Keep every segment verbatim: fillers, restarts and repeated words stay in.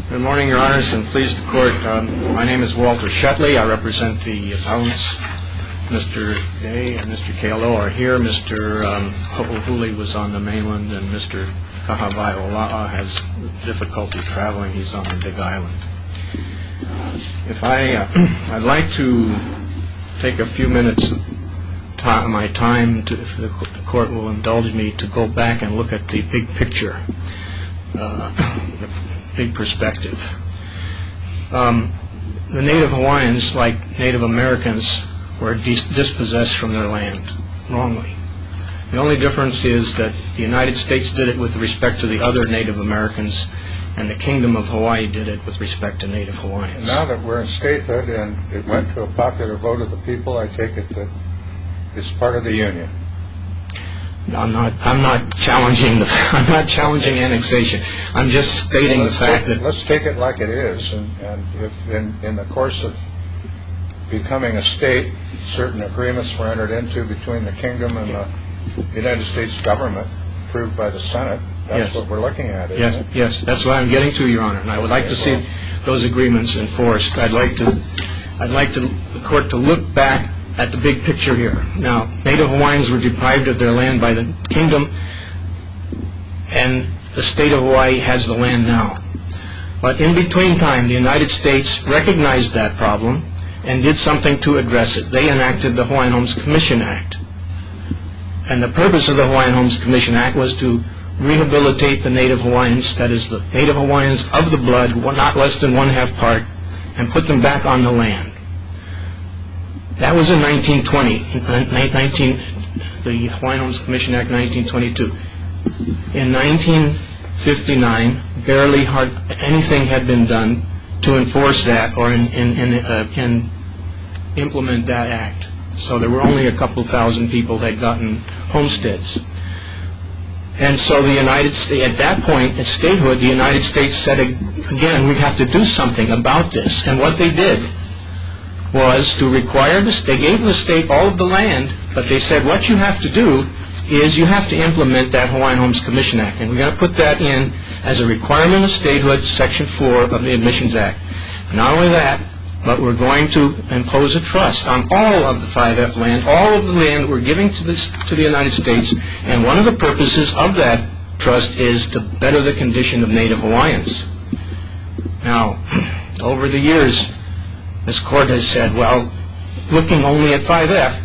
Good morning, Your Honors, and pleased the Court. Um, my name is Walter Shutley. I represent the appellants. Mister Day and Mister Kalo are here. Mister Um, Ho'ohuli was on the mainland, and Mister Kahavaiola'a has difficulty traveling. He's on the Big Island. If I, uh, I'd like to take a few minutes of time, my time, to, if the, the Court will indulge me, to go back and look at the big picture. Uh, the big perspective. Um, the Native Hawaiians, like Native Americans, were dis- dispossessed from their land wrongly. The only difference is that the United States did it with respect to the other Native Americans, and the Kingdom of Hawaii did it with respect to Native Hawaiians. Now that we're in statehood and it went to a popular vote of the people, I take it that it's part of the Union. I'm not. I'm not challenging the. I'm not challenging annexation. I'm just stating well, the fact take, that. Let's take it like it is, and, and if in, in the course of becoming a state, certain agreements were entered into between the kingdom and the United States government, approved by the Senate. That's yes. what we're looking at, isn't yes, it? Yes, that's what I'm getting to, Your Honor. And I would like okay, to well, see those agreements enforced. I'd like to. I'd like to, the Court to look back at the big picture here. Now, Native Hawaiians were deprived of their land by the kingdom, and the state of Hawaii has the land now. But in between time, the United States recognized that problem and did something to address it. They enacted the Hawaiian Homes Commission Act. And the purpose of the Hawaiian Homes Commission Act was to rehabilitate the Native Hawaiians, that is, the Native Hawaiians of the blood, not less than one-half part, and put them back on the land. That was in nineteen twenty, nineteen, the Hawaiian Homes Commission Act, nineteen twenty-two. In nineteen fifty-nine, barely hard, anything had been done to enforce that or in, in, in, uh, in implement that act. So there were only a couple thousand people that had gotten homesteads. And so the United States, at that point, at statehood, the United States said, again, we have to do something about this. And what they did was to require the state, they gave the state all of the land, but they said what you have to do is you have to implement that Hawaiian Homes Commission Act. And we're going to put that in as a requirement of statehood, Section four of the Admissions Act. Not only that, but we're going to impose a trust on all of the five F land, all of the land we're giving to, this, to the United States, and one of the purposes of that trust is to better the condition of Native Hawaiians. Now, over the years, this Court has said, well, looking only at five F,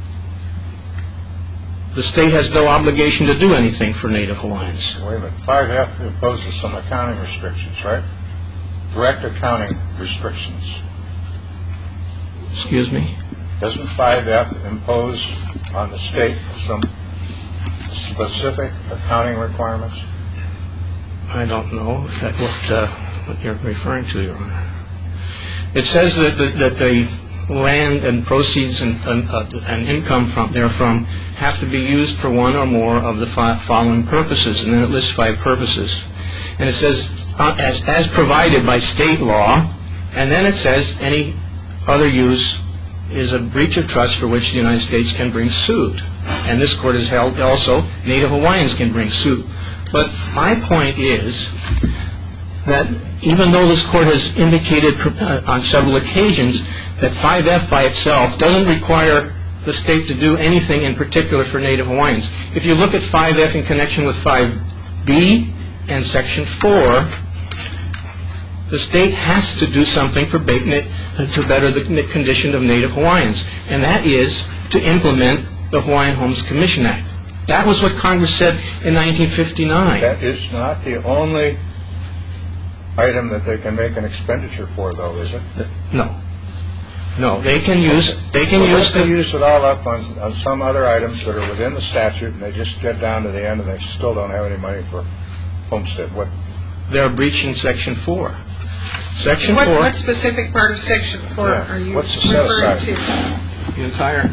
the state has no obligation to do anything for Native Hawaiians. Wait a minute. five F imposes some accounting restrictions, right? Direct accounting restrictions. Excuse me? Doesn't five F impose on the state some specific accounting requirements? I don't know if that's what, uh, what you're referring to, Your Honor. It says that the, that the land and proceeds and, and, uh, and income from therefrom have to be used for one or more of the five following purposes, and then it lists five purposes. And it says, uh, as, as provided by state law, and then it says any other use is a breach of trust for which the United States can bring suit. And this Court has held also Native Hawaiians can bring suit. But my point is that even though this Court has indicated uh, on several occasions that five F by itself doesn't require the state to do anything in particular for Native Hawaiians. If you look at five F in connection with five B and Section four, the state has to do something for to better the condition of Native Hawaiians, and that is to implement the Hawaiian Homes Commission Act. That was what Congress said in nineteen fifty-nine. That is not the only item that they can make an expenditure for, though, is it? No. No, they can use they can so use they the, use it all up on, on some other items that are within the statute, and they just get down to the end and they still don't have any money for homestead. What? They're breaching Section four. Section what, four. What specific part of Section four yeah. are you What's the referring set to? The entire.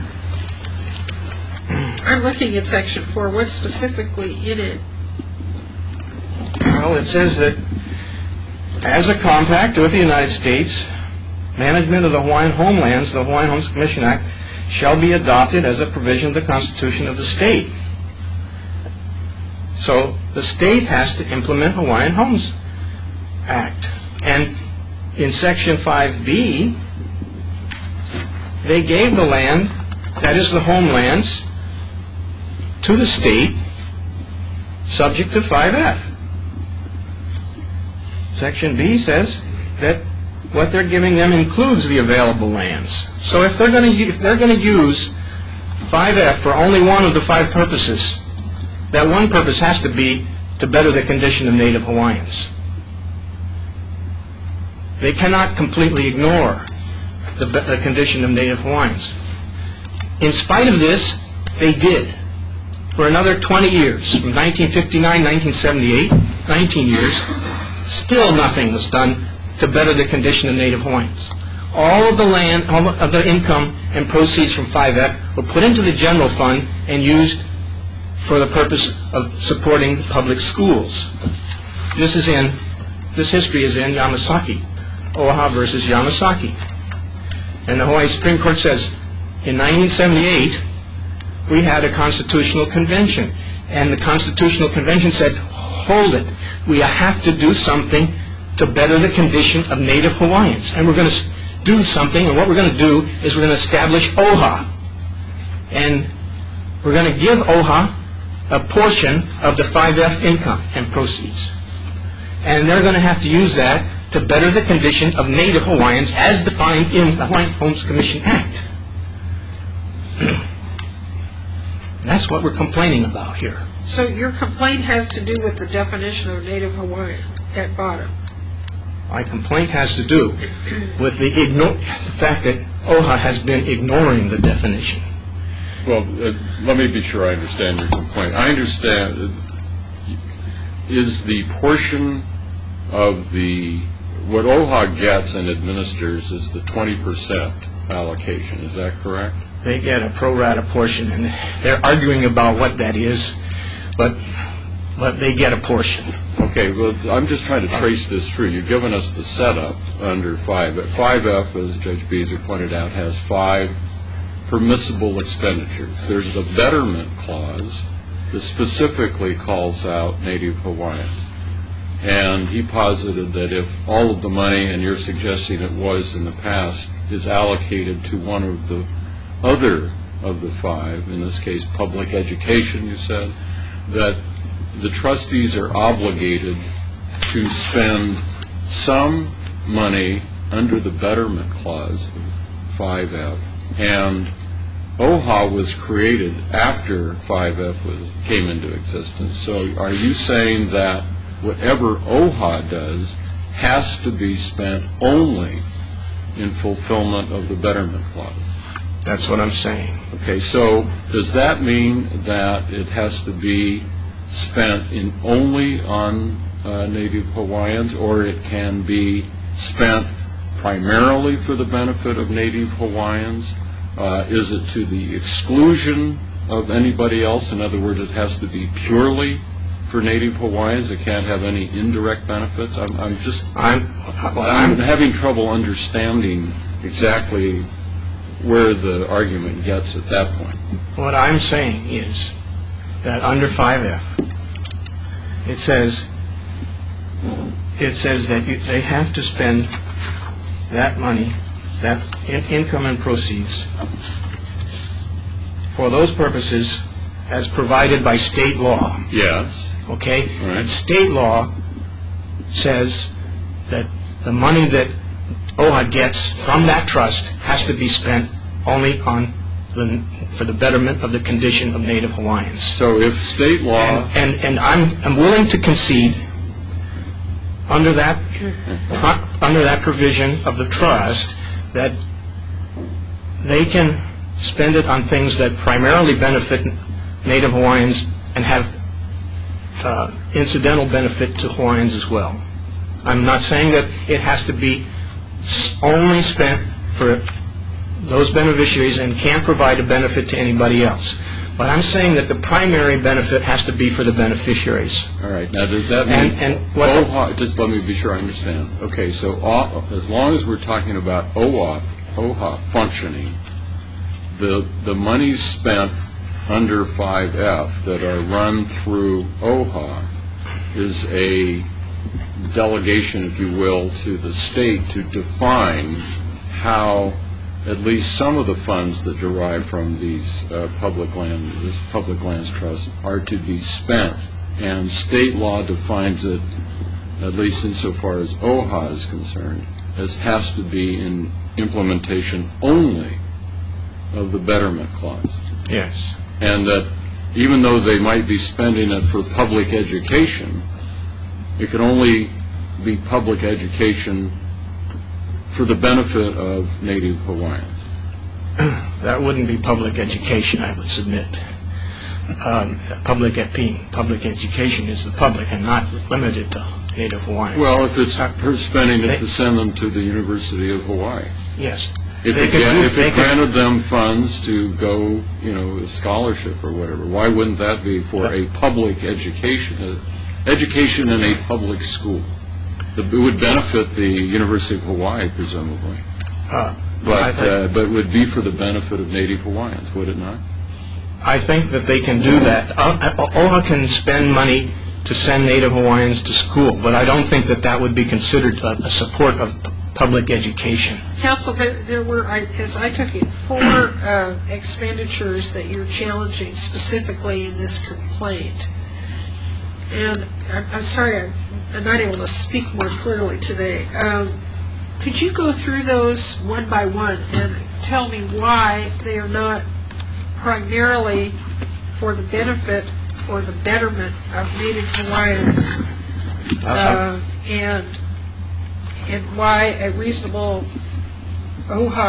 I'm looking at Section four. What's specifically in it? Well, it says that as a compact with the United States, management of the Hawaiian homelands, the Hawaiian Homes Commission Act, shall be adopted as a provision of the Constitution of the state. So the state has to implement Hawaiian Homes Act. in Section five B, they gave the land, that is the homelands, to the state, subject to five F. Section B says that what they're giving them includes the available lands. So if they're going to if they're going to use five F for only one of the five purposes, that one purpose has to be to better the condition of Native Hawaiians. They cannot completely ignore the, the condition of Native Hawaiians. In spite of this, they did. For another twenty years, from nineteen fifty-nine, nineteen seventy-eight, nineteen years, still nothing was done to better the condition of Native Hawaiians. All of the land, all of the income and proceeds from five F were put into the general fund and used for the purpose of supporting public schools. This is in, this history is in Yamasaki, Oaha versus Yamasaki. And the Hawaii Supreme Court says, in nineteen seventy-eight, we had a constitutional convention. And the constitutional convention said, hold it, we have to do something to better the condition of Native Hawaiians. And we're going to do something, and what we're going to do is we're going to establish O H A. And we're going to give O H A a portion of the five F income and proceeds. And they're going to have to use that to better the condition of Native Hawaiians as defined in the Hawaiian Homes Commission Act. That's what we're complaining about here. So your complaint has to do with the definition of Native Hawaiian at bottom. My complaint has to do with the, igno- the fact that O H A has been ignoring the definition. Well, uh, let me be sure I understand your complaint. I understand, uh, is the portion of the, what O H A gets and administers is the twenty percent allocation, is that correct? They get a pro rata portion, and they're arguing about what that is, but but they get a portion. Okay, well, I'm just trying to trace this through. You've given us the setup under five F. five F, as Judge Beezer pointed out, has five permissible expenditures. There's the betterment clause that specifically calls out Native Hawaiians. And he posited that if all of the money, and you're suggesting it was in the past, is allocated to one of the other of the five, in this case public education, you said, that the trustees are obligated to spend some money under the betterment clause, five F, and O H A was created after five F was, came into existence. So are you saying that whatever O H A does has to be spent only in fulfillment of the betterment clause? That's what I'm saying. Okay, so does that mean that it has to be spent in only on uh, Native Hawaiians, or it can be spent primarily for the benefit of Native Hawaiians? Uh, is it to the exclusion of anybody else? In other words, it has to be purely for Native Hawaiians. It can't have any indirect benefits. I'm, I'm just I'm, I'm I'm having trouble understanding exactly where the argument gets at that point. What I'm saying is that under five F, it says it says that you, they have to spend that money, that in, income and proceeds, for those purposes as provided by state law. Yes. Okay? Right. And state law says that the money that O H A gets from that trust has to be spent only on the, for the betterment of the condition of Native Hawaiians. So if state law... And, and, and I'm, I'm willing to concede under that, pro, under that provision of the trust that they can spend it on things that primarily benefit Native Hawaiians and have uh, incidental benefit to Hawaiians as well. I'm not saying that it has to be only spent for those beneficiaries and can't provide a benefit to anybody else. But I'm saying that the primary benefit has to be for the beneficiaries. All right. Now, does that mean... And, and what O H A, just let me be sure I understand. Okay, so uh, as long as we're talking about O H A, O H A functioning, the, the monies spent under five F that are run through O H A is a delegation, if you will, to the state to define how at least some of the funds that derive from these uh, public land, this public lands trust, are to be spent. And state law defines it, at least insofar as O H A is concerned, as has to be in implementation only of the betterment clause. Yes. And that even though they might be spending it for public education, it can only be public education for the benefit of Native Hawaiians. That wouldn't be public education, I would submit. Um, public at being public education is the public and not limited to Native Hawaiians. Well, if it's for spending it to send them to the University of Hawaii. Yes. If They it, could ga- move- if they it could- granted them funds to go, you know, a scholarship or whatever, why wouldn't that be for a public education, uh, education in a public school? The- It would benefit the University of Hawaii, presumably, Uh, but I, uh, but it would be for the benefit of Native Hawaiians, would it not? I think that they can do that. Uh, O H A can spend money to send Native Hawaiians to school, but I don't think that that would be considered a, a support of p- public education. Counsel, there, there were, I, as I took it, four uh, expenditures that you're challenging specifically in this complaint. And I'm, I'm sorry, I'm, I'm not able to speak more clearly today. Um, could you go through those one by one and tell me why they are not primarily for the benefit or the betterment of Native Hawaiians, uh, and and why a reasonable O H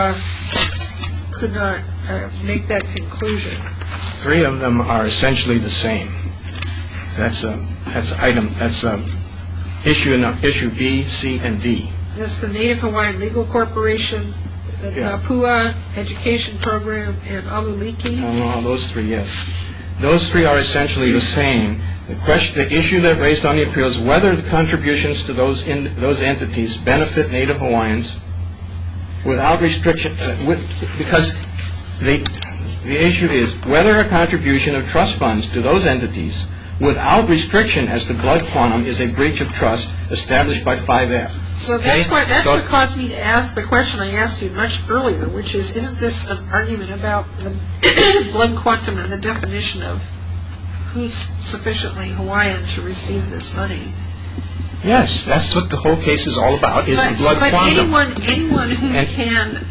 A could not uh, make that conclusion? Three of them are essentially the same. That's a that's item that's a issue in issue B, C, and D. That's the Native Hawaiian Legal Corporation, the Yeah. Napua Education Program, and Aluliki. Oh, those three, yes. Those three are essentially the same. The question, the issue that raised on the appeal is whether the contributions to those in, those entities benefit Native Hawaiians without restriction, uh, with, because they, the issue is whether a contribution of trust funds to those entities without restriction as to blood quantum is a breach of trust established by five F. So that's Okay? what that's So- what caused me to ask the question I asked you much earlier, which is, isn't this an argument about the blood quantum and the definition of who's sufficiently Hawaiian to receive this money? Yes, that's what the whole case is all about, is the But, blood but quantum. anyone anyone who And- can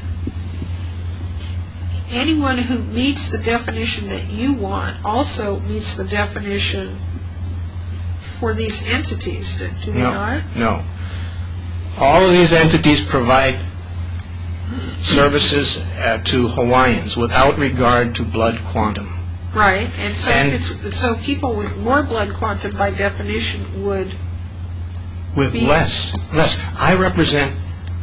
anyone who meets the definition that you want also meets the definition for these entities, do do they No, not? no. All of these entities provide services uh, to Hawaiians without regard to blood quantum. Right, and so And- it's, so people with more blood quantum by definition would With See? less, less. I represent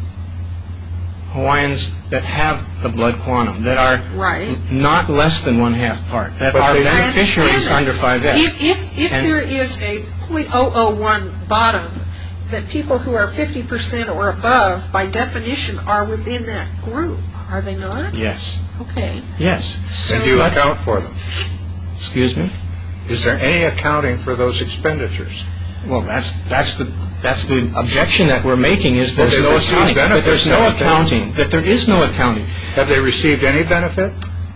Hawaiians that have the blood quantum, that are right. not less than one half part, that But are they- I beneficiaries understand under that. five F. If if, if And- there is a point oh oh one bottom, that people who are fifty percent or above, by definition, are within that group, are they not? Yes, Okay. yes. So, And do you account for them? Excuse me? Is there any accounting for those expenditures? Well, that's that's the that's the objection that we're making, is there's Well, they no receive accounting. That benefits, there's no haven't they? accounting. That there is no accounting. Have they received any benefit?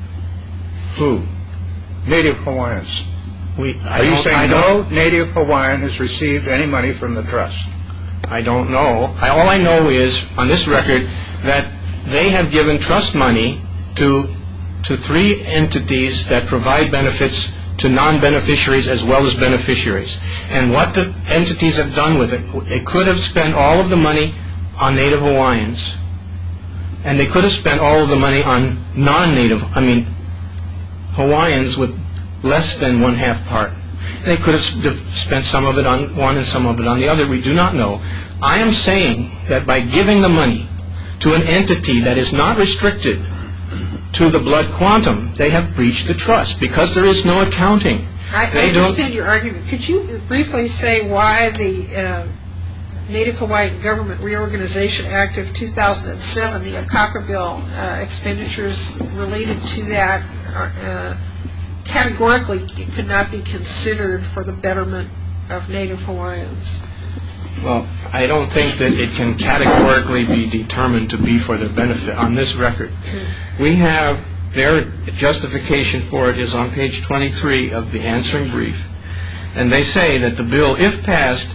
Who? Native Hawaiians. We. I Are you don't- I saying don't- no Native Hawaiian has received any money from the trust? I don't know. I, all I know is, on this record, that they have given trust money to to three entities that provide benefits to non-beneficiaries as well as beneficiaries. And what the entities have done with it, they could have spent all of the money on Native Hawaiians, and they could have spent all of the money on non-Native, I mean, Hawaiians with less than one half part. They could have sp- spent some of it on one and some of it on the other. We do not know. I am saying that by giving the money to an entity that is not restricted to the blood quantum, they have breached the trust because there is no accounting. I, I They don't- understand your argument. Could you briefly say why the uh, Native Hawaiian Government Reorganization Act of two thousand seven, the Akaka Bill uh, expenditures related to that, uh, categorically could not be considered for the betterment of Native Hawaiians? Well, I don't think that it can categorically be determined to be for their benefit on this record. We have their justification for it is on page twenty-three of the answering brief. And they say that the bill, if passed,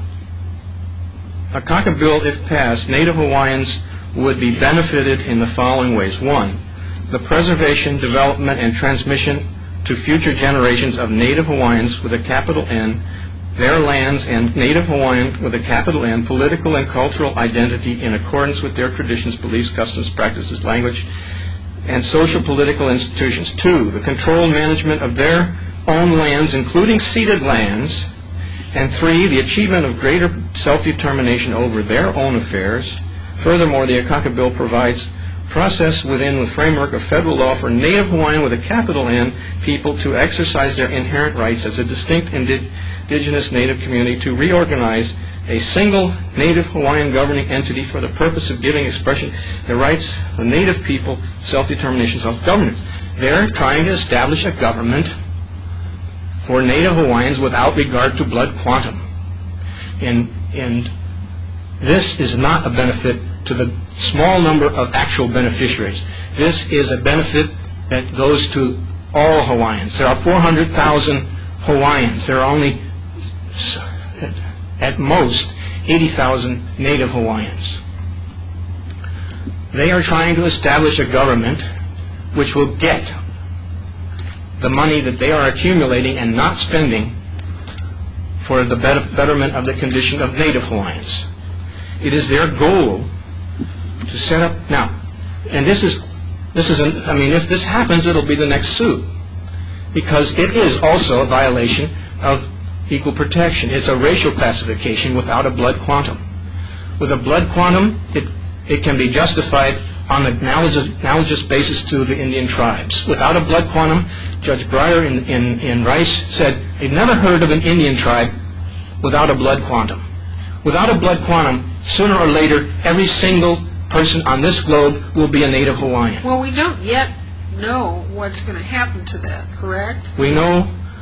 a Akaka bill, if passed, Native Hawaiians would be benefited in the following ways. One, the preservation, development, and transmission to future generations of Native Hawaiians with a capital N, their lands, and Native Hawaiian with a capital N, political and cultural identity in accordance with their traditions, beliefs, customs, practices, language, and social political institutions. Two, the control and management of their own lands, including ceded lands. And three, the achievement of greater self-determination over their own affairs. Furthermore, the Akaka bill provides process within the framework of federal law for Native Hawaiian with a capital N people to exercise their inherent rights as a distinct indi- indigenous Native community to reorganize a single Native Hawaiian governing entity for the purpose of giving expression to the rights of Native people, self-determination, self-governance. They're trying to establish a government for Native Hawaiians without regard to blood quantum. And, and this is not a benefit to the small number of actual beneficiaries. This is a benefit that goes to all Hawaiians. There are four hundred thousand Hawaiians. There are only, at most, eighty thousand Native Hawaiians. They are trying to establish a government which will get the money that they are accumulating and not spending for the betterment of the condition of Native Hawaiians. It is their goal to set up, now, and this is, this is, an, I mean, if this happens, it'll be the next suit, because it is also a violation of equal protection. It's a racial classification without a blood quantum. With a blood quantum, it, it can be justified on an analogous, analogous basis to the Indian tribes. Without a blood quantum, Judge Breyer in, in, in Rice said he'd never heard of an Indian tribe without a blood quantum. Without a blood quantum, sooner or later, every single person on this globe will be a Native Hawaiian. Well, we don't yet know what's going to happen to that, correct? We know,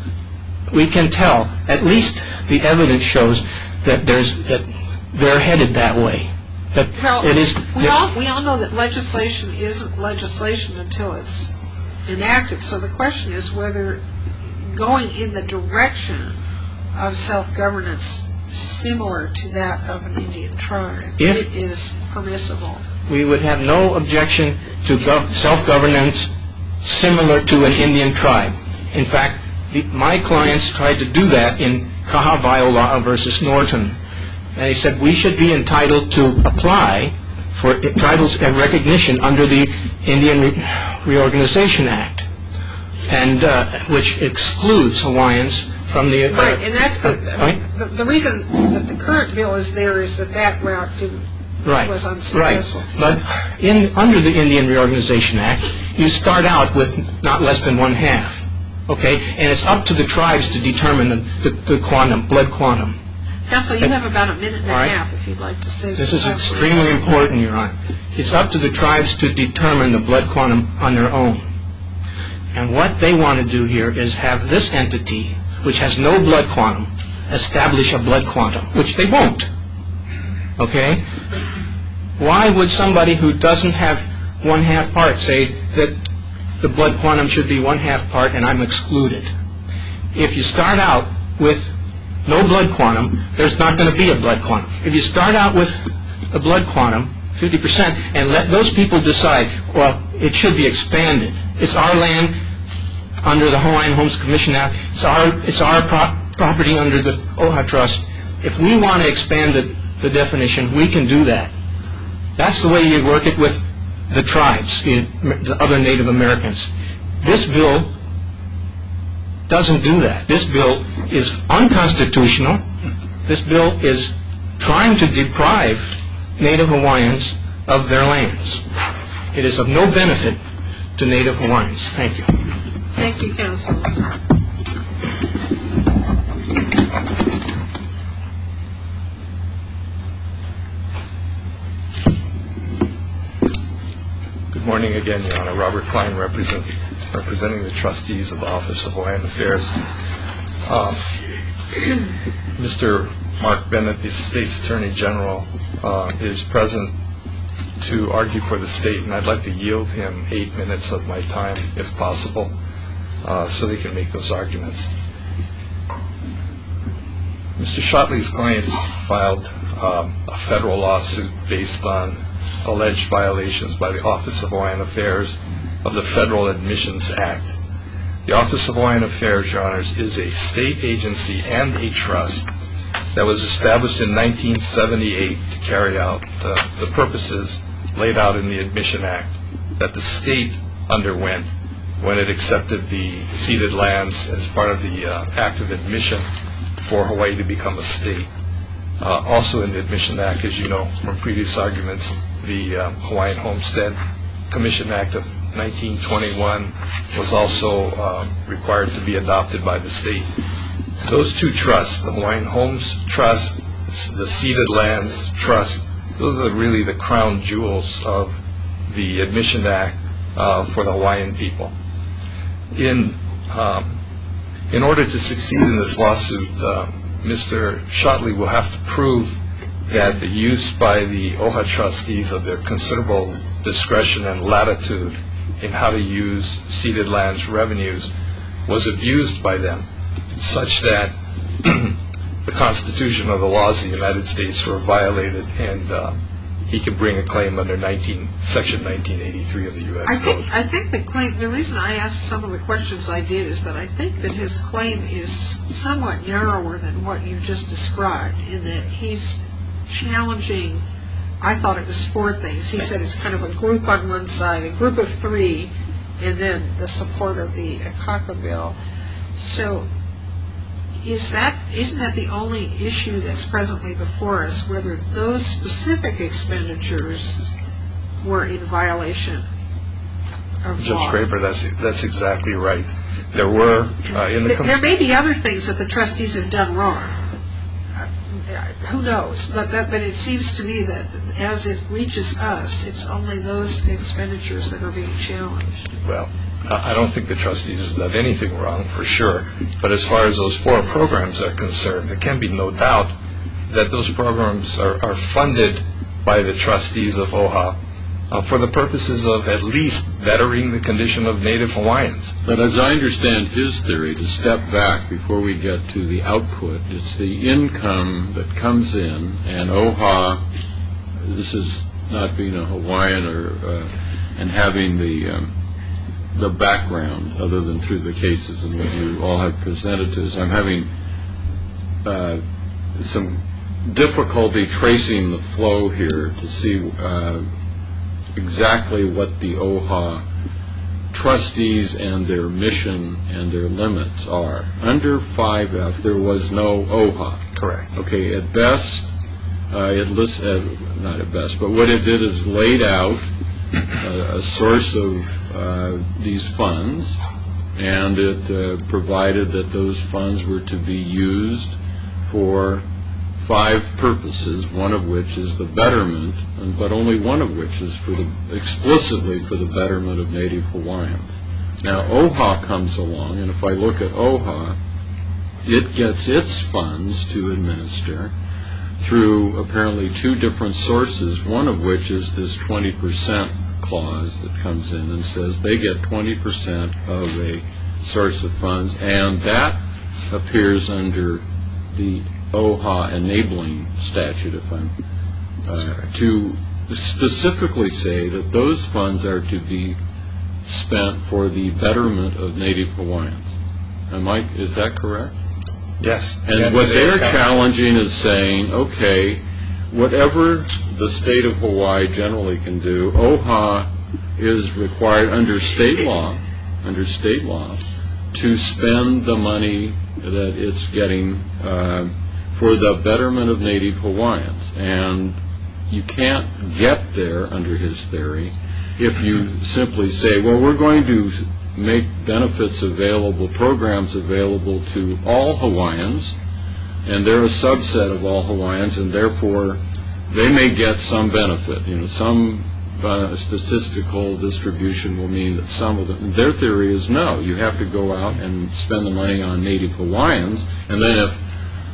we can tell, at least the evidence shows that there's that they're headed that way. That well, it is. We all we all know that legislation isn't legislation until it's enacted. So the question is whether going in the direction of self-governance similar to that of an Indian tribe, if it is permissible. We would have no objection to gov- self-governance similar to an Indian tribe. In fact, the, my clients tried to do that in Kaha versus Norton. And they said we should be entitled to apply for tribal recognition under the Indian Re- Reorganization Act, and uh, which excludes Hawaiians from the... Uh, right, and that's the, right? the the reason that the current bill is there is that that route didn't, right. was unsuccessful. Right, but in, under the Indian Reorganization Act, you start out with not less than one half, okay? And it's up to the tribes to determine the, the, the quantum, blood quantum. Counsel, you have about a minute and a right. half if you'd like to say This something. is extremely important, Your Honor. It's up to the tribes to determine the blood quantum on their own. And what they want to do here is have this entity, which has no blood quantum, establish a blood quantum, which they won't. Okay? Why would somebody who doesn't have one half part say that the blood quantum should be one half part and I'm excluded? If you start out with no blood quantum, there's not going to be a blood quantum. If you start out with a blood quantum, fifty percent, and let those people decide, well, it should be expanded. It's our land under the Hawaiian Homes Commission Act. It's our, it's our pro- property under the O H A Trust. If we want to expand the, the definition, we can do that. That's the way you work it with the tribes, the, the other Native Americans. This bill doesn't do that. This bill is unconstitutional. This bill is trying to deprive Native Hawaiians of their lands. It is of no benefit to Native Hawaiians. Thank you. Thank you, Counsel. Good morning again, Your Honor. Robert Klein, represent, representing the trustees of the Office of Hawaiian Affairs. Uh, Mister Mark Bennett, the state's Attorney General, uh, is present to argue for the state, and I'd like to yield him eight minutes of my time, if possible, uh, so they can make those arguments. Mister Shotley's clients filed um, a federal lawsuit based on alleged violations by the Office of Hawaiian Affairs of the Federal Admissions Act. The Office of Hawaiian Affairs, Your Honors, is a state agency and a trust that was established in nineteen seventy-eight to carry out uh, the purposes laid out in the Admission Act that the state underwent when it accepted the ceded lands as part of the uh, Act of Admission for Hawaii to become a state. Uh, also in the Admission Act, as you know from previous arguments, the uh, Hawaiian Homestead Commission Act of nineteen twenty-one was also uh, required to be adopted by the state. Those two trusts, the Hawaiian Homes Trust, the Ceded Lands Trust, those are really the crown jewels of the Admission Act uh, for the Hawaiian people. In um, in order to succeed in this lawsuit, uh, Mister Shotley will have to prove that the use by the O H A trustees of their considerable discretion and latitude in how to use ceded lands revenues was abused by them, such that the Constitution or the laws of the United States were violated, and uh, he could bring a claim under Section nineteen eighty-three of the U S I Code. think, I think the claim, the reason I asked some of the questions I did is that I think that his claim is somewhat narrower than what you just described, in that he's challenging, I thought it was four things. He said it's kind of a group on one side, a group of three, and then the support of the Akaka bill. So is that, isn't that the only issue that's presently before us, whether those specific expenditures were in violation of Judge law? Graber, that's that's exactly right. There were uh, in the There com- there may be other things that the trustees have done wrong. Uh, Who knows? But that, but it seems to me that as it reaches us, it's only those expenditures that are being challenged. well, I don't think the trustees have done anything wrong, for sure. But as far as those four programs are concerned, there can be no doubt that those programs are, are funded by the trustees of O H A uh, for the purposes of at least bettering the condition of Native Hawaiians. But as I understand his theory, to step back before we get to the output, it's the income that comes in, and O H A, this is not being a Hawaiian or uh, and having the um, the background other than through the cases and what you all have presented to us. I'm having uh, some difficulty tracing the flow here to see uh, exactly what the O H A trustees and their mission and their limits are. Under five F, there was no O H A. Correct. Okay, at best, uh, it lists, uh, not at best, but what it did is laid out uh, a source of uh, these funds, and it uh, provided that those funds were to be used for five purposes, one of which is the betterment, and, but only one of which is for the, explicitly for the betterment of Native Hawaiians. Now, O H A comes along, and if I look at O H A, it gets its funds to administer through apparently two different sources, one of which is this twenty percent clause that comes in and says they get twenty percent of a source of funds, and that appears under the O H A enabling statute, if I'm uh, to specifically say that those funds are to be spent for the betterment of Native Hawaiians. Am I, is that correct? Yes. And what they're challenging is saying, okay, whatever the state of Hawaii generally can do, O H A is required under state law, under state law, to spend the money that it's getting uh, for the betterment of Native Hawaiians. And you can't get there, under his theory, if you simply say, well, we're going to make benefits available, programs available to all Hawaiians, and they're a subset of all Hawaiians, and therefore they may get some benefit. You know, some uh, statistical distribution will mean that some of them. Their theory is no, you have to go out and spend the money on Native Hawaiians, and then if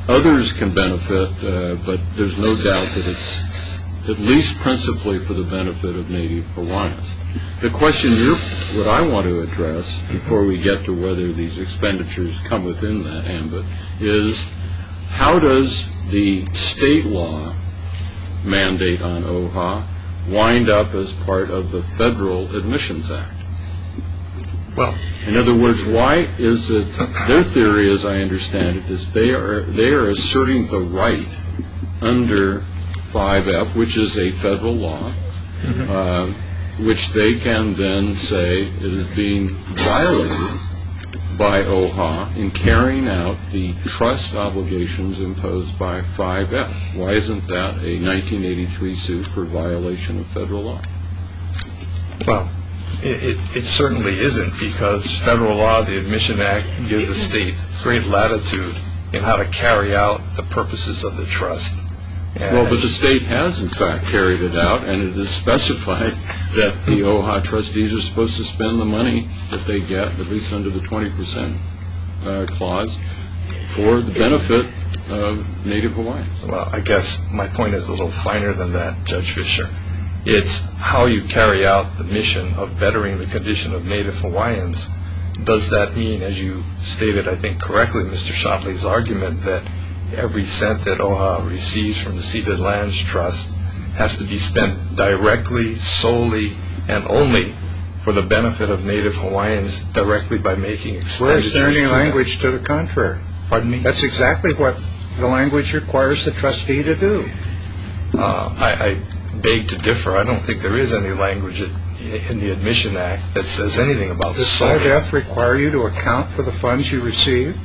others can benefit, uh, but there's no doubt that it's at least principally for the benefit of Native Hawaiians. The question you're, what I want to address before we get to whether these expenditures come within that ambit is how does the state law mandate on O H A wind up as part of the Federal Admissions Act? Well, in other words, why is it, their theory as I understand it, is they are, they are asserting the right under five F, which is a federal law, mm-hmm. uh, which they can then say it is being violated by O H A in carrying out the trust obligations imposed by five F. Why isn't that a nineteen eighty-three suit for violation of federal law? Well, it, it, it certainly isn't, because federal law, the Admission Act, gives the state great latitude in how to carry out the purposes of the trust. And well, but the state has, in fact, carried it out, and it is specified that the O H A trustees are supposed to spend the money that they get, at least under the twenty percent uh, clause, for the benefit of Native Hawaiians. Well, I guess my point is a little finer than that, Judge Fisher. It's how you carry out the mission of bettering the condition of Native Hawaiians. Does that mean, as you stated, I think correctly, Mister Shotley's argument, that every cent that O H A receives from the Ceded Lands Trust has to be spent directly, solely, and only for the benefit of Native Hawaiians directly by making expenditures? Where is there any language to the contrary? Pardon me? That's exactly what the language requires the trustee to do. Uh, I, I beg to differ. I don't think there is any language in the Admission Act that says anything about Does solely. five F require you to account for the funds you receive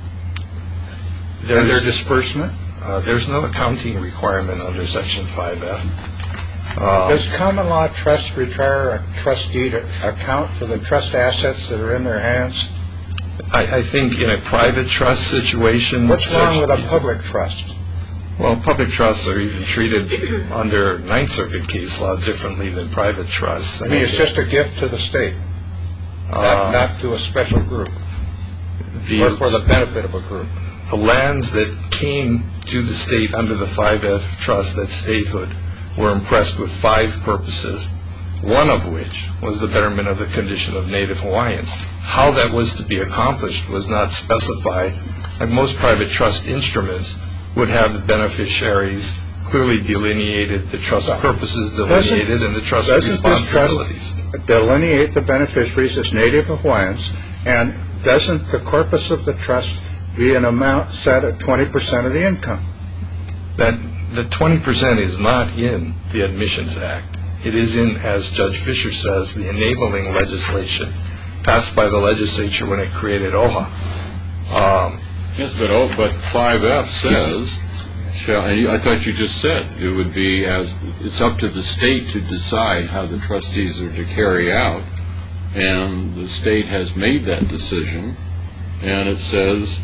There's, and their disbursement? Uh, there's no accounting requirement under Section five F. Um, Does common law trust require a trustee to account for the trust assets that are in their hands? I, I think in a private trust situation... What's wrong with a public trust? Well, public trusts are even treated under Ninth Circuit case law differently than private trusts. I mean, it's just a gift to the state, uh, not, not to a special group, the, or for the benefit of a group. The lands that came to the state under the five F trust, that statehood, were impressed with five purposes, one of which was the betterment of the condition of Native Hawaiians. How that was to be accomplished was not specified. Like most private trust instruments would have the beneficiaries clearly delineated, the trust purposes delineated, doesn't, and the trust responsibilities. Doesn't this trust delineate the beneficiaries as Native Hawaiians, and doesn't the corpus of the trust be an amount set at twenty percent of the income? That the twenty percent is not in the Admissions Act. It is in, as Judge Fisher says, the enabling legislation passed by the legislature when it created O H A. Um, yes, but oh, but five F says, shall, and I thought you just said it would be as it's up to the state to decide how the trustees are to carry out, and the state has made that decision, and it says,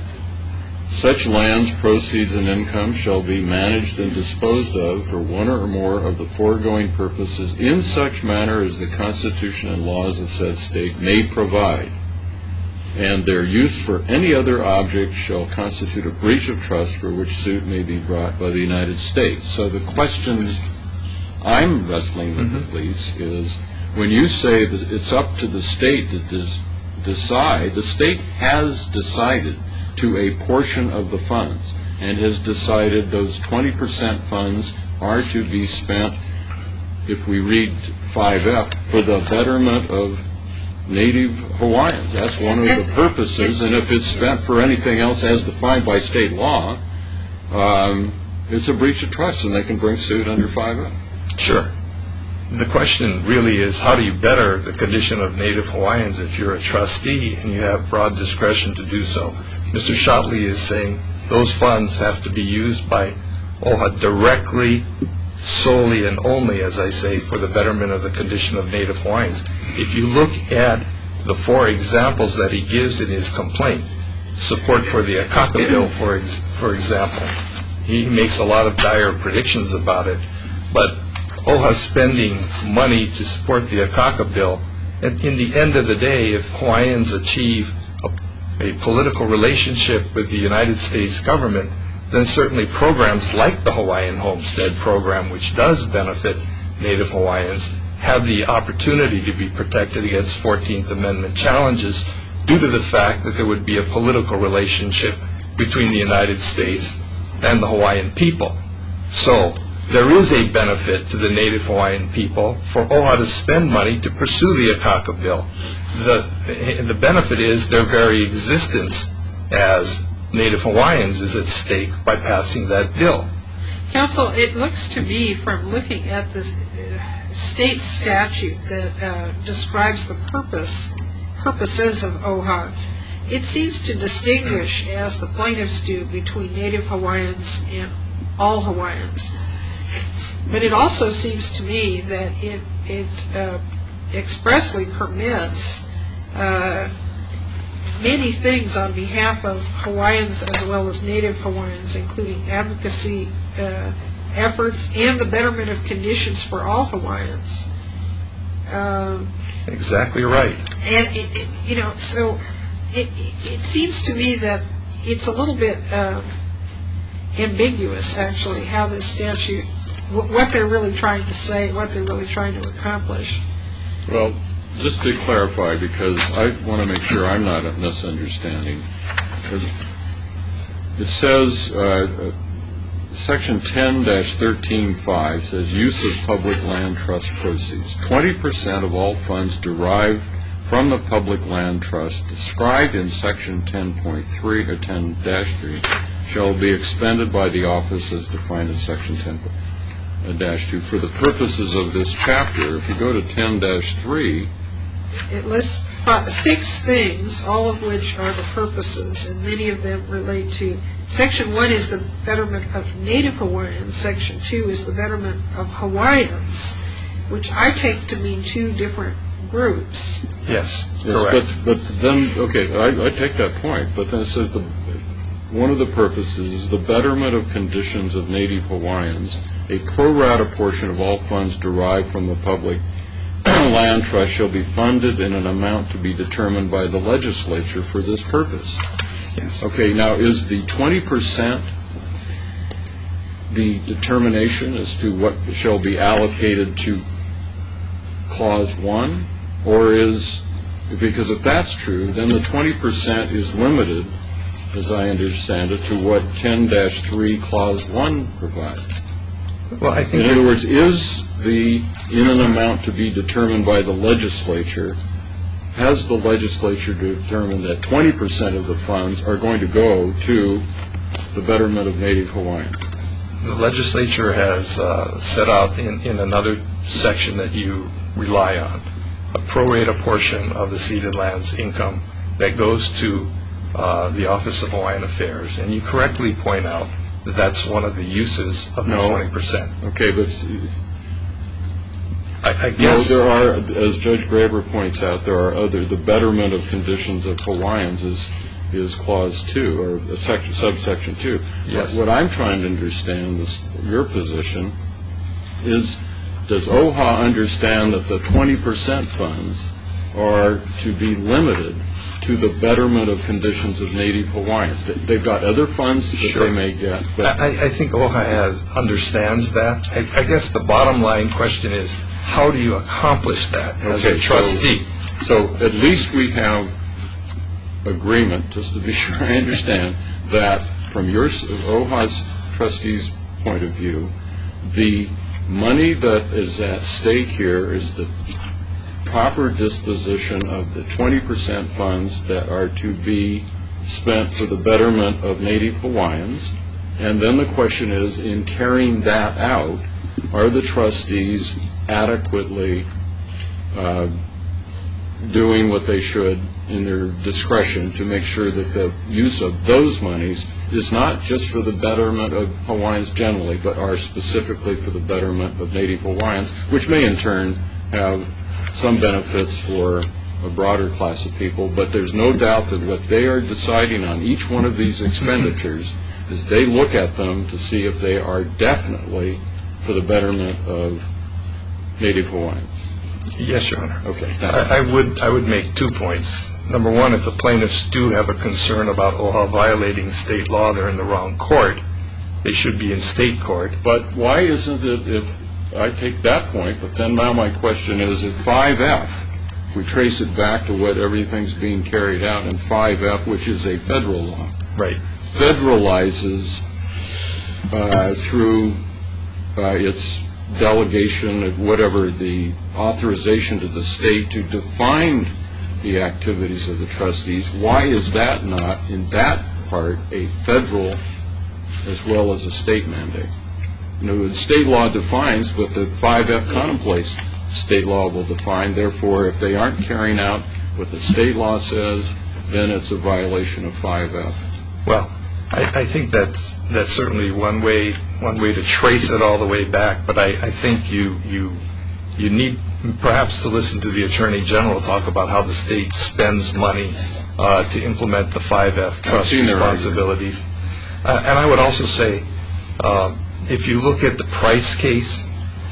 such lands, proceeds, and income shall be managed and disposed of for one or more of the foregoing purposes in such manner as the Constitution and laws of said state may provide, and their use for any other object shall constitute a breach of trust for which suit may be brought by the United States. So the questions I'm wrestling with, mm-hmm. at least, is when you say that it's up to the state to des- decide, the state has decided to a portion of the funds and has decided those twenty percent funds are to be spent, if we read five F, for the betterment of Native Hawaiians. That's one of the purposes, and if it's spent for anything else as defined by state law, um, it's a breach of trust and they can bring suit under five F. Sure. The question really is, how do you better the condition of Native Hawaiians if you're a trustee and you have broad discretion to do so? Mister Shotley is saying those funds have to be used by O H A directly, solely, and only, as I say, for the betterment of the condition of Native Hawaiians. If you look at the four examples that he gives in his complaint, support for the Akaka bill, for, ex- for example, he makes a lot of dire predictions about it, but O H A spending money to support the Akaka bill, and in the end of the day, if Hawaiians achieve a a political relationship with the United States government, then certainly programs like the Hawaiian Homestead Program, which does benefit Native Hawaiians, have the opportunity to be protected against fourteenth Amendment challenges due to the fact that there would be a political relationship between the United States and the Hawaiian people. So there is a benefit to the Native Hawaiian people for O H A to spend money to pursue the Akaka Bill. The, the benefit is their very existence as Native Hawaiians is at stake by passing that bill. Counsel, it looks to me from looking at the state statute that uh, describes the purpose, purposes of O H A, it seems to distinguish, as the plaintiffs do, between Native Hawaiians and all Hawaiians. But it also seems to me that it, it uh, expressly permits uh, many things on behalf of Hawaiians as well as Native Hawaiians, including advocacy uh, efforts and the betterment of conditions for all Hawaiians. Um, exactly right. And, it, it, you know, so it, it seems to me that it's a little bit uh, ambiguous, actually, how this statute, what they're really trying to say, what they're really trying to accomplish. Well, just to clarify, because I want to make sure I'm not misunderstanding. It says, uh, Section ten dash thirteen point five says use of public land trust proceeds. twenty percent of all funds derived from the public land trust described in Section ten point three or ten dash three shall be expended by the office as defined in Section ten dash two for the purposes of this chapter. If you go to ten dash three, it lists five, six things, all of which are the purposes, and many of them relate to. Section one is the betterment of Native Hawaiians. Section two is the betterment of Hawaiians, which I take to mean two different groups. Yes, yes, correct. But, but then, okay, I, I take that point, but then it says the one of the purposes is the betterment of conditions of Native Hawaiians. A pro rata portion of all funds derived from the public land trust shall be funded in an amount to be determined by the legislature for this purpose. Yes. Okay, now is the twenty percent the determination as to what shall be allocated to Clause one? Or is, because if that's true, then the twenty percent is limited, as I understand it, to what ten dash three Clause one provides. Well, I think in other words, is the in an amount to be determined by the legislature, has the legislature determined that twenty percent of the funds are going to go to the betterment of Native Hawaiians? The legislature has uh, set out in, in another section that you rely on a pro rata portion of the ceded land's income that goes to uh, the Office of Hawaiian Affairs. And you correctly point out that that's one of the uses of the no. twenty percent. Okay, but I, I guess no, there are, as Judge Graber points out, there are other, the betterment of conditions of Hawaiians is is Clause two, or a section, subsection two. Yes. What I'm trying to understand is your position is, does O H A understand that the twenty percent funds are to be limited to the betterment of conditions of Native Hawaiians? They've got other funds that Sure. they may get. But I, I think O H A has, understands that. I, I guess the bottom line question is, how do you accomplish that as Okay, a trustee? So, so at least we have agreement, just to be sure I understand, that from your O H A's trustee's point of view, the money that is at stake here is the proper disposition of the twenty percent funds that are to be spent for the betterment of Native Hawaiians. And then the question is, in carrying that out, are the trustees adequately uh, doing what they should in their discretion to make sure that the use of those monies is not just for the betterment of Hawaiians generally, but are specifically for the betterment of Native Hawaiians, which may in turn have some benefits for a broader class of people. But there's no doubt that what they are deciding on each one of these expenditures is they look at them to see if they are definitely for the betterment of Native Hawaiians. Yes, Your Honor. Okay. I, I would I would make two points number one, if the plaintiffs do have a concern about O H A violating state law, they're in the wrong court. They should be in state court. But why isn't it, if I take that point, but then now my question is, if five F, we trace it back to what everything's being carried out in five F, which is a federal law, right, federalizes uh, through uh, its delegation of whatever the authorization to the state to define the activities of the trustees, why is that not, in that part, a federal as well as a state mandate? You know, the state law defines, but the five F contemplates state law will define. Therefore, if they aren't carrying out what the state law says, then it's a violation of five F. Well, I, I think that's that's certainly one way one way to trace it all the way back. But I, I think you you you need perhaps to listen to the Attorney General talk about how the state spends money uh, to implement the five F trust responsibilities. Uh, and I would also say, uh, if you look at the Price case,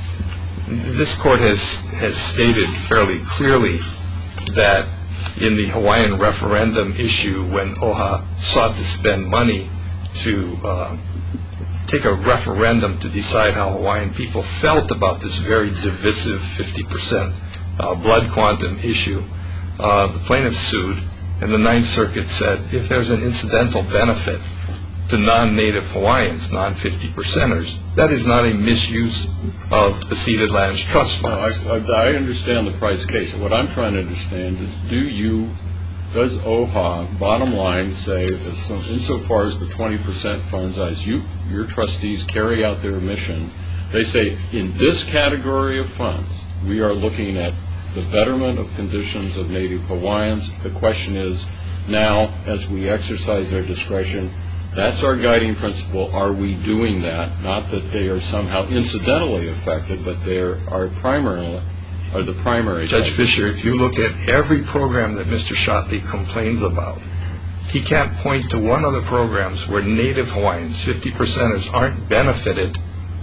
this court has has stated fairly clearly that in the Hawaiian referendum issue, when O H A sought to spend money to uh, take a referendum to decide how Hawaiian people felt about this very divisive fifty percent uh, blood quantum issue, uh, the plaintiffs sued, and the Ninth Circuit said if there's an incidental benefit to non-native Hawaiians, non-fifty percenters, that is not a misuse of the ceded lands trust funds. No, I, I, I understand the Price case. What I'm trying to understand is, do you, does O H A, bottom line, say, insofar as the twenty percent funds, as you, your trustees carry out their mission, they say, in this category of funds, we are looking at the betterment of conditions of Native Hawaiians. The question is, now, as we exercise our discretion, that's our guiding principle. Are we doing that? Not that they are somehow incidentally affected, but they are our primary, are the primary. Judge Fisher, if you look at every program that Mister Shotley complains about, he can't point to one of the programs where Native Hawaiians, fifty percenters, aren't benefited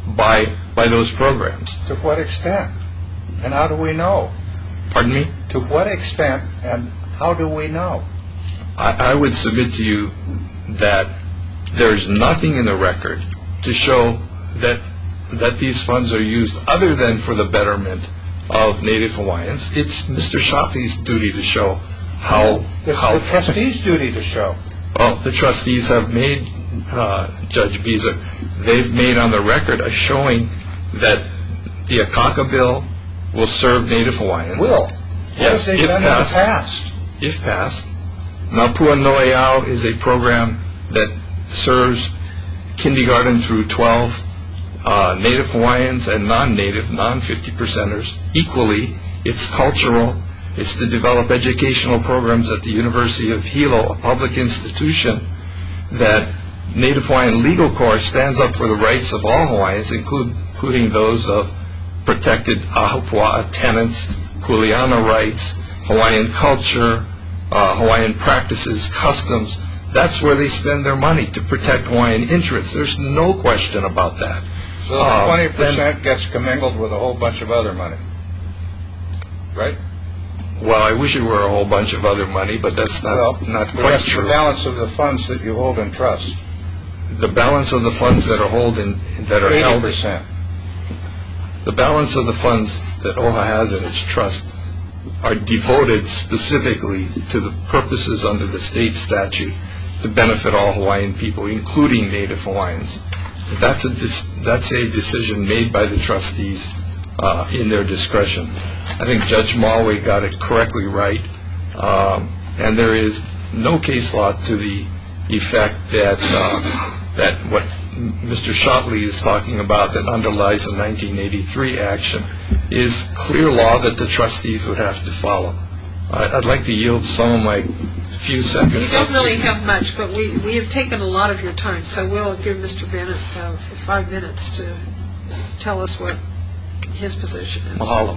by by those programs. To what extent? And how do we know? Pardon me? To what extent and how do we know? I, I would submit to you that there's nothing in the record to show that that these funds are used other than for the betterment of Native Hawaiians. It's Mister Shotley's duty to show how... It's how the trustees' duty to show. Well, the trustees have made, uh, Judge Beezer, they've made on the record a showing that the Akaka bill will serve Native Hawaiians. Will? Yes, what have they if done passed. in the past? If passed. Napua Noeau is a program that serves kindergarten through twelve uh, Native Hawaiians and non-Native, non-fifty percenters equally. It's cultural. It's to develop educational programs at the University of Hilo, a public institution that Native Hawaiian Legal Corps stands up for the rights of all Hawaiians, include, including those of protected Ahupua'a tenants, Kuleana rights, Hawaiian culture, uh, Hawaiian practices, customs. That's where they spend their money, to protect Hawaiian interests. There's no question about that. So the Uh, twenty percent gets commingled with a whole bunch of other money, right? Well, I wish it were a whole bunch of other money, but that's not, Well, not the quite rest of true. the balance of the funds that you hold in trust, The balance of the funds that are holding, that are eighty held, percent. the balance of the funds that O H A has in its trust are devoted specifically to the purposes under the state statute to benefit all Hawaiian people, including Native Hawaiians. That's a that's a decision made by the trustees uh, in their discretion. I think Judge Malway got it correctly right, um, and there is no case law to the effect that uh, that what Mister Shotley is talking about that underlies the nineteen eighty-three action is clear law that the trustees would have to follow. I'd like to yield some of my few seconds. We don't really have much, but we, we have taken a lot of your time, so we'll give Mister Bennett uh, five minutes to tell us what his position is. Mahalo.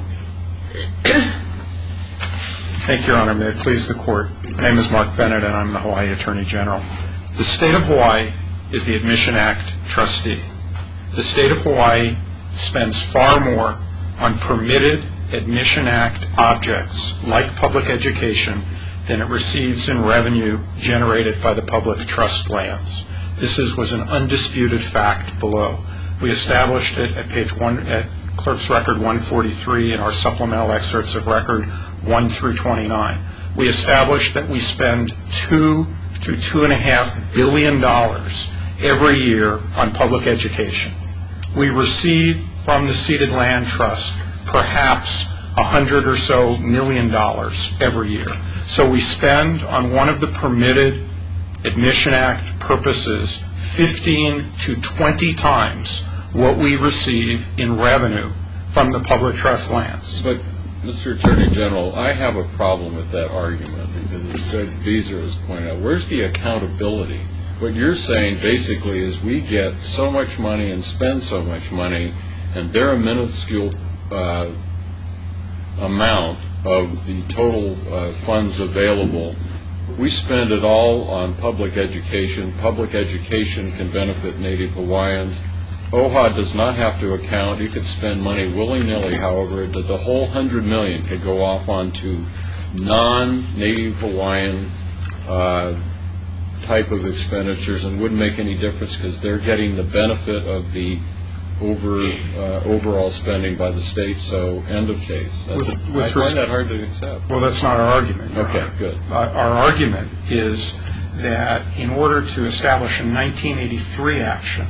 Thank you, Your Honor. May it please the Court. My name is Mark Bennett, and I'm the Hawaii Attorney General. The State of Hawaii is the Admission Act trustee. The State of Hawaii spends far more on permitted Admission Act objects, like public education, than it receives in revenue generated by the public trust lands. This is, was an undisputed fact below. We established it at page one, at Clerk's Record one forty-three in our supplemental excerpts of record one through twenty-nine. We established that we spend two to two and a half billion dollars every year on public education. We receive from the ceded land trust perhaps a hundred or so million dollars every year. So we spend on one of the permitted Admission Act purposes fifteen to twenty times what we receive in revenue from the public trust lands. But, Mister Attorney General, I have a problem with that argument because, as Judge Beezer has pointed out, where's the accountability? What you're saying basically is we get so much money and spend so much money, and they're a minuscule uh, amount of the total uh, funds available. We spend it all on public education. Public education can benefit Native Hawaiians. O H A does not have to account. You could spend money willy-nilly, however, that the whole hundred million could go off onto non-Native Hawaiian uh, type of expenditures and wouldn't make any difference because they're getting the benefit of the over uh, overall spending by the state. So end of case. That's, With, with I find that hard to accept. Well, that's not our argument. Okay, good. Uh, our argument is that in order to establish a nineteen eighty-three action,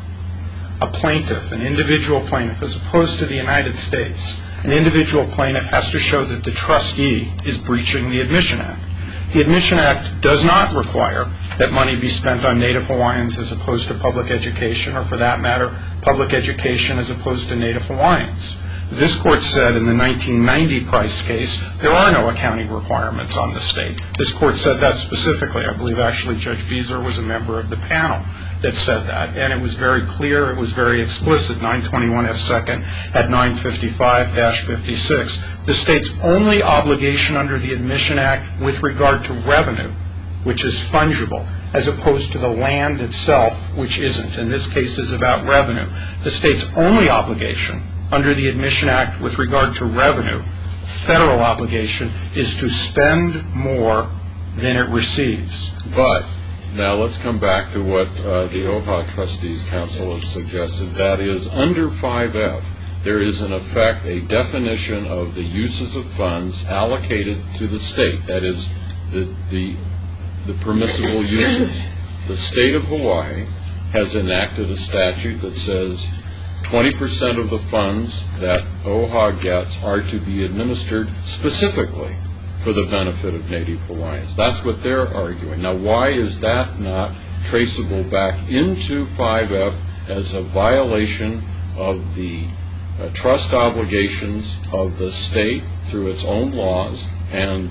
a plaintiff, an individual plaintiff, as opposed to the United States, an individual plaintiff has to show that the trustee is breaching the Admission Act. The Admission Act does not require that money be spent on Native Hawaiians as opposed to public education, or for that matter, public education as opposed to Native Hawaiians. This court said in the nineteen ninety Price case, there are no accounting requirements on the state. This court said that specifically. I believe actually Judge Beezer was a member of the panel that said that, and it was very clear, it was very explicit, nine twenty-one F second at nine fifty-five dash fifty-six. The state's only obligation under the Admission Act with regard to revenue, which is fungible, as opposed to the land itself, which isn't. In this case, is about revenue. The state's only obligation under the Admission Act with regard to revenue, federal obligation, is to spend more than it receives. But now let's come back to what uh, the O H A Trustees Council has suggested. That is, under five F, there is in effect a definition of the uses of funds allocated to the state. That is, the the, the permissible uses. The state of Hawaii has enacted a statute that says twenty percent of the funds that O H A gets are to be administered specifically for the benefit of Native Hawaiians. That's what they're arguing. Now, why is that not traceable back into five F as a violation of the uh, trust obligations of the state through its own laws, and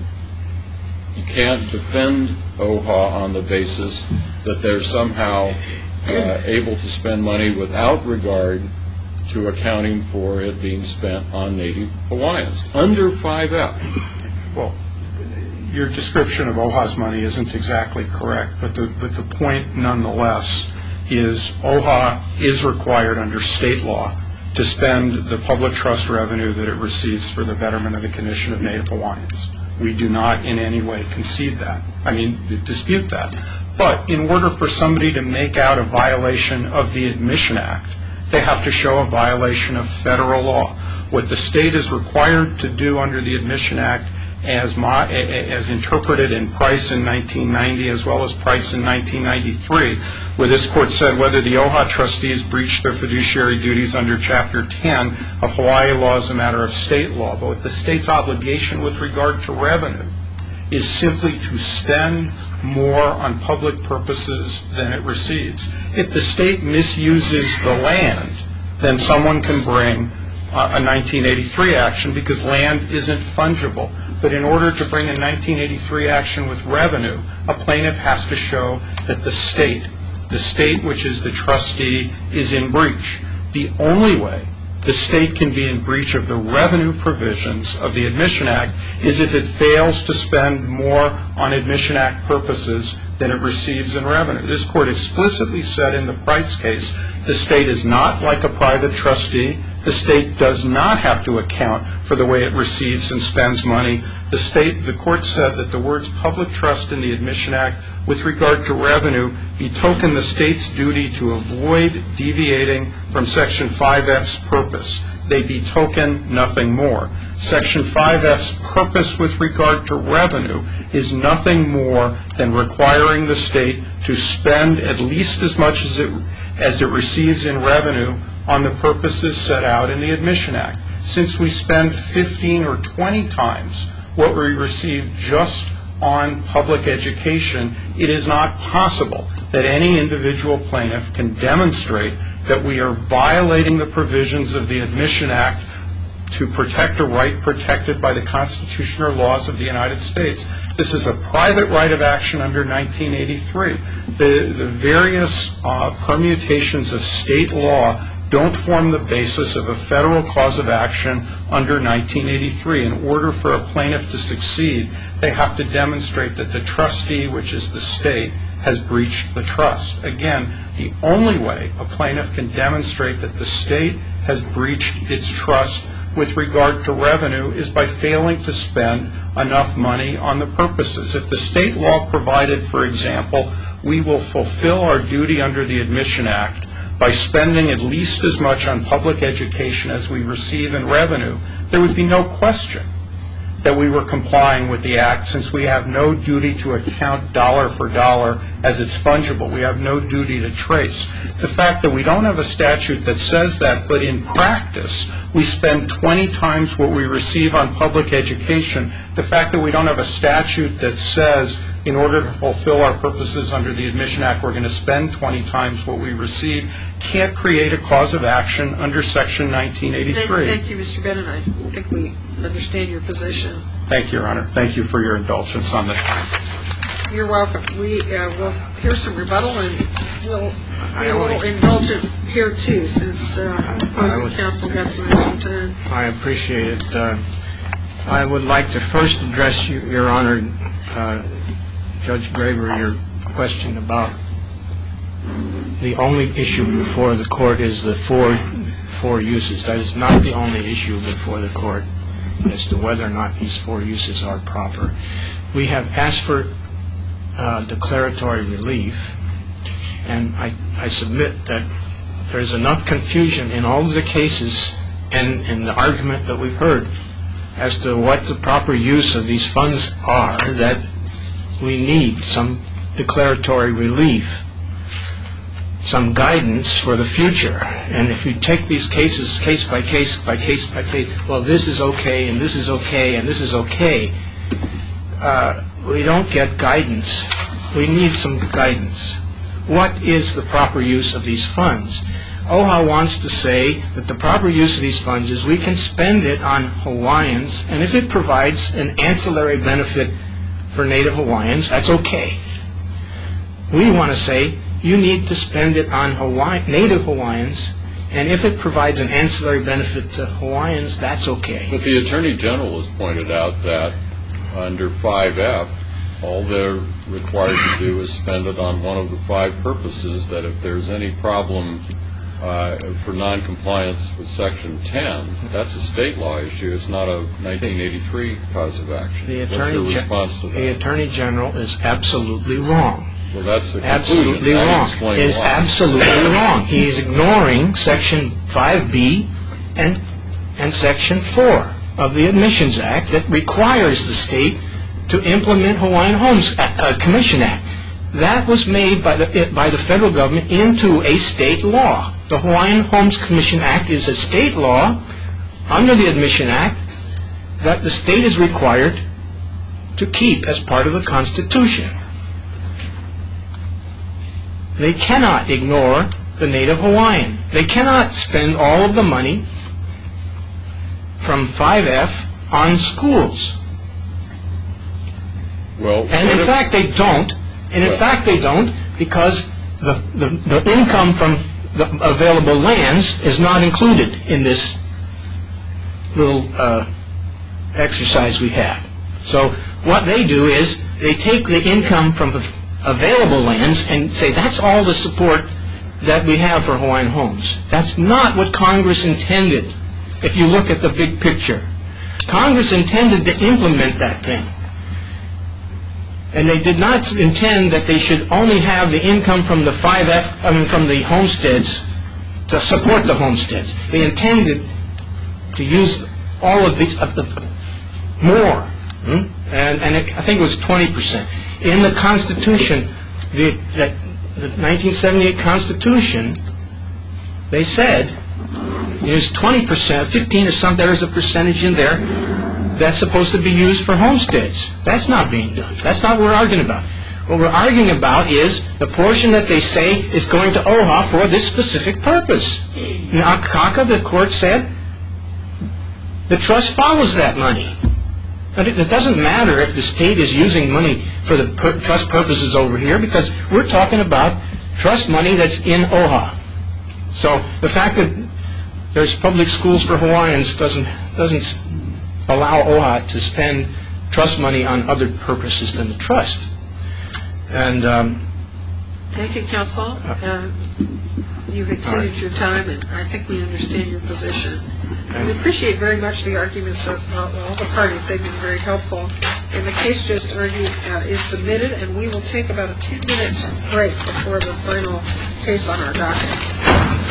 you can't defend O H A on the basis that they're somehow uh, able to spend money without regard to accounting for it being spent on Native Hawaiians under five F? Well, your description of O H A's money isn't exactly correct, but the, but the point nonetheless is O H A is required under state law to spend the public trust revenue that it receives for the betterment of the condition of Native Hawaiians. We do not in any way concede that. I mean, dispute that. But in order for somebody to make out a violation of the Admission Act, they have to show a violation of federal law. What the state is required to do under the Admission Act, as, my, as interpreted in Price in nineteen ninety as well as Price in nineteen ninety-three, where this court said whether the O H A trustees breached their fiduciary duties under Chapter ten of Hawaii law is a matter of state law. But the state's obligation with regard to revenue is simply to spend more on public purposes than it receives. If the state misuses the land, then someone can bring a nineteen eighty-three action because land isn't fungible. But in order to bring a nineteen eighty-three action with revenue, a plaintiff has to show that the state, the state which is the trustee, is in breach. The only way the state can be in breach of the revenue provisions of the Admission Act is if it fails to spend more on Admission Act purposes than it receives in revenue. This court explicitly said in the Price case, the state is not like a private trustee. The state does not have to account for the way it receives and spends money. The state, the court said that the words public trust in the Admission Act with regard to revenue betoken the state's duty to avoid deviating from Section five F's purpose. They betoken nothing more. Section five F's purpose with regard to revenue is nothing more than requiring the state to spend at least as much as it, as it receives in revenue on the purposes set out in the Admission Act. Since we spend fifteen or twenty times what we receive just on public education, it is not possible that any individual plaintiff can demonstrate that we are violating the provisions of the Admission Act to protect a right protected by the Constitution or laws of the United States. This is a private right of action under nineteen eighty-three. The, the various uh, permutations of state law don't form the basis of a federal cause of action under nineteen eighty-three. In order for a plaintiff to succeed, they have to demonstrate that the trustee, which is the state, has breached the trust. Again, the only way a plaintiff can demonstrate that the state has breached its trust with regard to revenue is by failing to spend enough money on the purposes. If the state law provided, for example, we will fulfill our duty under the Admission Act by spending at least as much on public education as we receive in revenue, there would be no question that we were complying with the Act, since we have no duty to account dollar for dollar as it's fungible. We have no duty to trace. The fact that we don't have a statute that says that, but in practice we spend twenty times what we receive on public education, the fact that we don't have a statute that says in order to fulfill our purposes under the Admission Act we're going to spend twenty times what we receive, can't create a cause of action under Section nineteen eighty-three. Thank, thank you, Mister Bennett. I think we understand your position. Thank you, Your Honor. Thank you for your indulgence on that. You're welcome. We uh, will hear some rebuttal, and we'll be a little indulgent here, too, since uh, opposing counsel got some extra time. I appreciate it. Uh, I would like to first address you, Your Honor, uh, Judge Graber, your question about the only issue before the court is the four, four uses. That is not the only issue before the court as to whether or not these four uses are proper. We have asked for uh, declaratory relief, and I, I submit that there's enough confusion in all of the cases and in the argument that we've heard as to what the proper use of these funds are that we need some declaratory relief, some guidance for the future. And if you take these cases case by case by case by case, well, this is okay and this is okay and this is okay, uh, we don't get guidance. We need some guidance. What is the proper use of these funds? O H A wants to say that the proper use of these funds is we can spend it on Hawaiians, and if it provides an ancillary benefit for Native Hawaiians, that's okay. We want to say you need to spend it on Hawaii, Native Hawaiians, and if it provides an ancillary benefit to Hawaiians, that's okay. But the Attorney General has pointed out that under five F, all they're required to do is spend it on one of the five purposes, that if there's any problem uh, for noncompliance with Section ten, that's a state law issue. It's not a nineteen eighty-three cause of action. The What's your Attorney, response to that? the Attorney General is absolutely wrong. Well, that's the conclusion. Absolutely Now wrong. explain Is why. absolutely wrong. He is ignoring Section five B and and Section four of the Admissions Act that requires the state to implement Hawaiian Homes uh, Commission Act. That was made by the by the federal government into a state law. The Hawaiian Homes Commission Act is a state law under the Admission Act that the state is required to keep as part of the Constitution. They cannot ignore the Native Hawaiian. They cannot spend all of the money from five F on schools. Well, and in fact they don't. And in well, fact they don't because the, the, the income from the available lands is not included in this little uh, exercise we have. So what they do is they take the income from the available lands and say that's all the support that we have for Hawaiian Homes. That's not what Congress intended, if you look at the big picture. Congress intended to implement that thing. And they did not intend that they should only have the income from the five F, I mean, from the homesteads to support the homesteads. They intended to use all of these, uh, the, more, hmm? and, and it, I think it was twenty percent. In the Constitution, the, the, the nineteen seventy-eight Constitution, they said there's twenty percent, fifteen or something, there's a percentage in there that's supposed to be used for homesteads. That's not being done. That's not what we're arguing about. What we're arguing about is the portion that they say is going to O H A for this specific purpose. In Akaka, the court said the trust follows that money. But it, it doesn't matter if the state is using money for the per, trust purposes over here, because we're talking about trust money that's in O H A. So the fact that there's public schools for Hawaiians doesn't doesn't allow O H A to spend trust money on other purposes than the trust. And um, thank you, counsel. Uh, you've exceeded your time, and I think we understand your position. And we appreciate very much the arguments of uh, all the parties. They've been very helpful. And the case just argued uh, is submitted, and we will take about a ten-minute break before the final case on our docket.